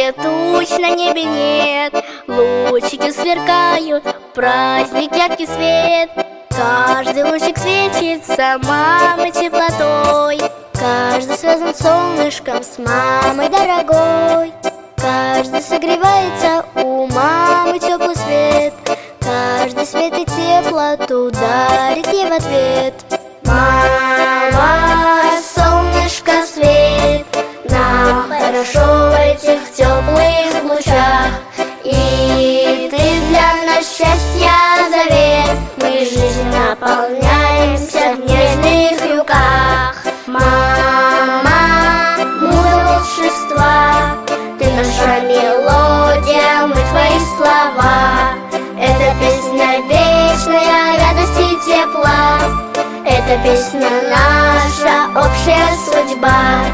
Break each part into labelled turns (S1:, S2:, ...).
S1: где туч на небе нет. Лучики сверкают, праздник, яркий свет. Каждый лучик светится мамой теплотой. Каждый связан солнышком с мамой дорогой. Каждый согревается, у мамы теплый свет. Каждый свет и теплоту дарит ей в ответ. Мама, солнышко, свет, нам хорошо в этих теплых лучах. И ты для нас счастья завет. Мы жизнь наполняемся в нежных руках. Мама, муза волшебства, ты наша мелодия, мы твои слова. Это песня вечная радости и тепла. Это песня наша общая судьба.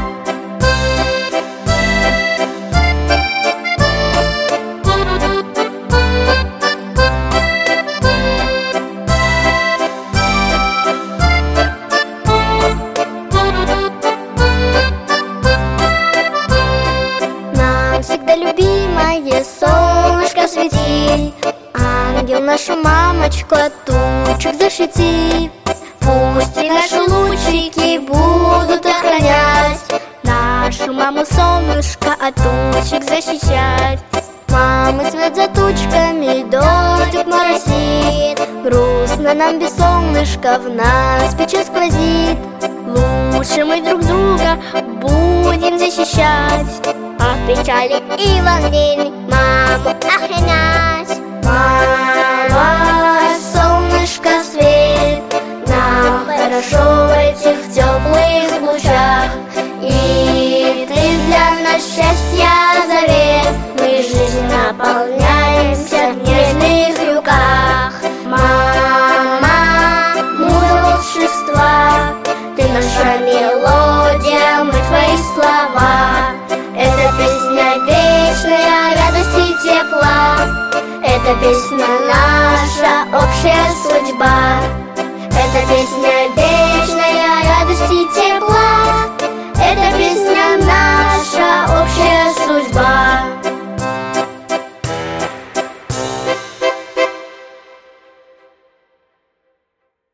S1: Нам всегда любимое солнышко свети. Ангел нашу мамочку от тучек защити. Пусть и наши лучики будут охранять нашу маму солнышко от тучек защищать. Мамы свет за тучками, дождик моросит. Грустно нам без солнышка, в нас печаль сквозит. Лучше мы друг друга будем защищать. От печали и волнений маму охранять. Мама, солнышко, свет, нам хорошо в этих теплых лучах. И ты для нас счастья завет. Мы жизнь наполняемся в нежных руках. Мама, муза волшебства, ты наша мелодия, мы твои слова. Это песня вечная радости и тепла. Это песня наша общая судьба. Это песня